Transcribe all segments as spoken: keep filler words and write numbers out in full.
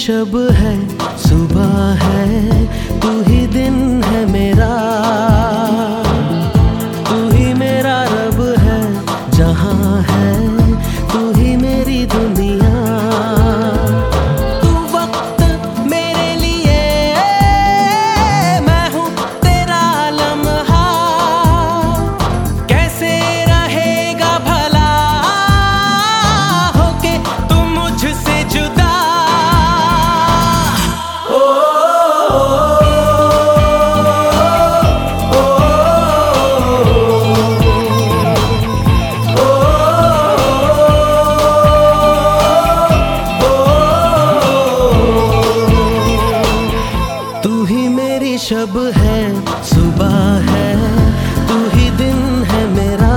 शब है, सुबह है, तू ही दिन है मेरा, तू ही मेरा रब है, जहां है तू ही मेरी दुनिया। तू वक्त मेरे लिए, मैं हूँ तेरा लम्हा, कैसे रहेगा भला होके तू मुझसे जुदा। शब है, सुबह है, तू ही दिन है मेरा,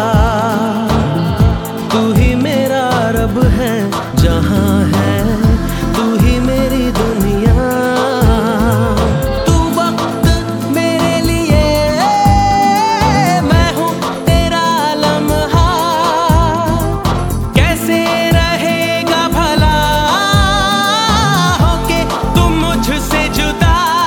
तू ही मेरा रब है, जहां है तू ही मेरी दुनिया। तू वक्त मेरे लिए, मैं हूँ तेरा लम्हा, कैसे रहेगा भला होके तुम मुझसे जुदा।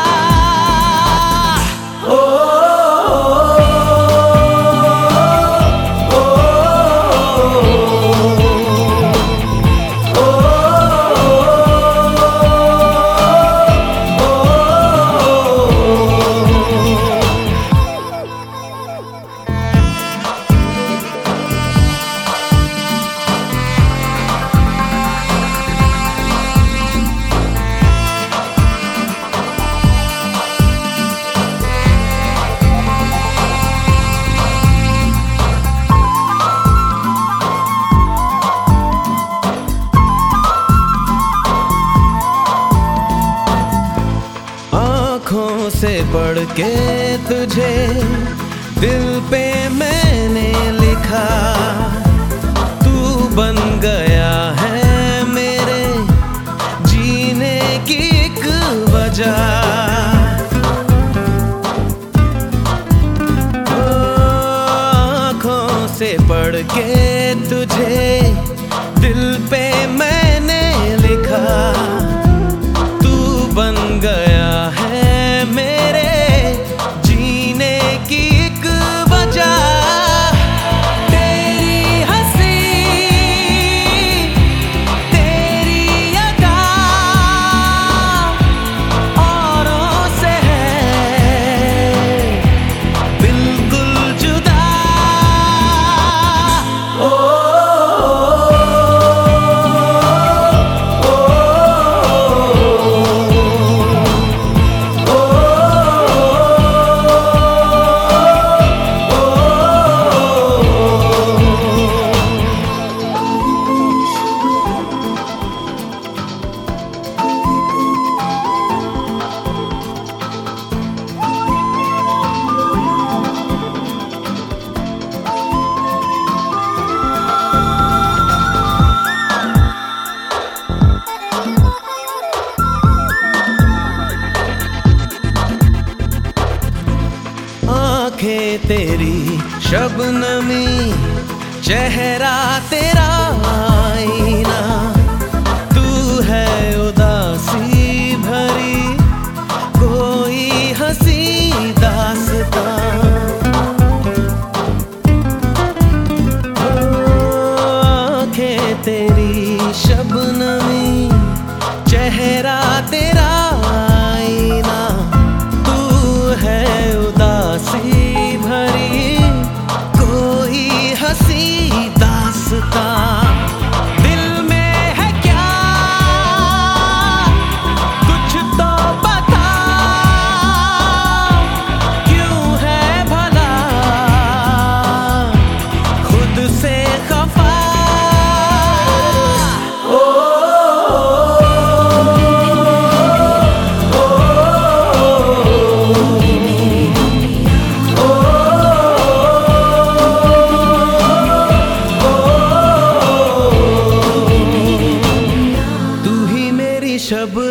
आँखों से पढ़ के तुझे दिल पे मैंने लिखा, तू बन गया है मेरे जीने की एक वजह। आँखों से पढ़ के तुझे दिल पे मैंने लिखा, तू बन गया है मेरे जीने की एक वजह। तेरी हंसी, तेरी अदा औरों से है बिल्कुल जुदा। ओ आँखें तेरी शबनमी, चेहरा तेरा आईना, तू है उदासी भरी कोई हंसी दास्तां। आँखें तेरी शबनमी, चेहरा तेरा आईना, तू है उदासी भरी कोई हंसी दास्तां। दिल में है क्या कुछ तो बता, क्यों है भला खुद से खफा। शब